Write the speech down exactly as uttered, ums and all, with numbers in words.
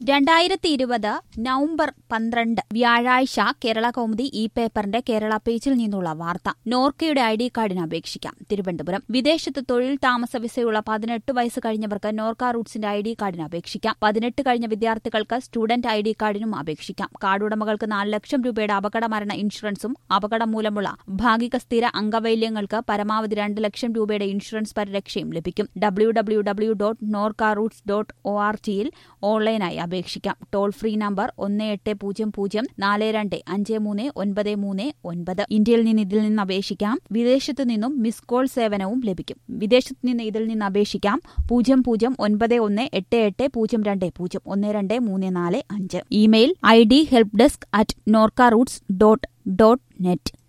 രണ്ടായിരത്തി ഇരുപത് നവംബർ പന്ത്രണ്ട് വ്യാഴാഴ്ച കേരള കൗമുദി ഇ പേപ്പറിന്റെ കേരള പേജിൽ നിന്നുള്ള വാർത്ത. നോർക്കയുടെ ഐ ഡി കാർഡിന് അപേക്ഷിക്കാം. തിരുവനന്തപുരം. വിദേശത്ത് തൊഴിൽ താമസ വിസയുള്ള പതിനെട്ട് വയസ്സ് കഴിഞ്ഞവർക്ക് നോർക്ക റൂട്ട്സിന്റെ ഐ ഡി കാർഡിന് അപേക്ഷിക്കാം. പതിനെട്ട് കഴിഞ്ഞ വിദ്യാർത്ഥികൾക്ക് സ്റ്റുഡന്റ് ഐ ഡി കാർഡിനും അപേക്ഷിക്കാം. കാർഡുടമകൾക്ക് നാല് ലക്ഷം രൂപയുടെ അപകട മരണ ഇൻഷുറൻസും അപകടം മൂലമുള്ള ഭാഗിക സ്ഥിര അംഗവൈകല്യങ്ങൾക്ക് പരമാവധി രണ്ട് ലക്ഷം രൂപയുടെ ഇൻഷുറൻസ് പരിരക്ഷയും ലഭിക്കും. W W W dot Norka Roots dot O R ജിയിൽ ഓൺലൈനായി അപേക്ഷിക്കാം. ടോൾ ഫ്രീ നമ്പർ ഒന്ന് എട്ട് പൂജ്യം പൂജ്യം നാല് രണ്ട് അഞ്ച് മൂന്ന് ഒൻപത് മൂന്ന് ഒൻപത്. ഇന്ത്യയിൽ നിന്ന് ഇതിൽ നിന്ന് അപേക്ഷിക്കാം. വിദേശത്തു നിന്നും മിസ് കോൾ സേവനവും ലഭിക്കും. വിദേശത്തു നിന്ന് ഇതിൽ നിന്ന് അപേക്ഷിക്കാം. പൂജ്യം പൂജ്യം ഒൻപത് ഒന്ന് എട്ട് എട്ട് പൂജ്യം രണ്ട് പൂജ്യം ഒന്ന് രണ്ട് മൂന്ന് നാല് അഞ്ച്. Email I D help desk at Norka Roots dot dot net.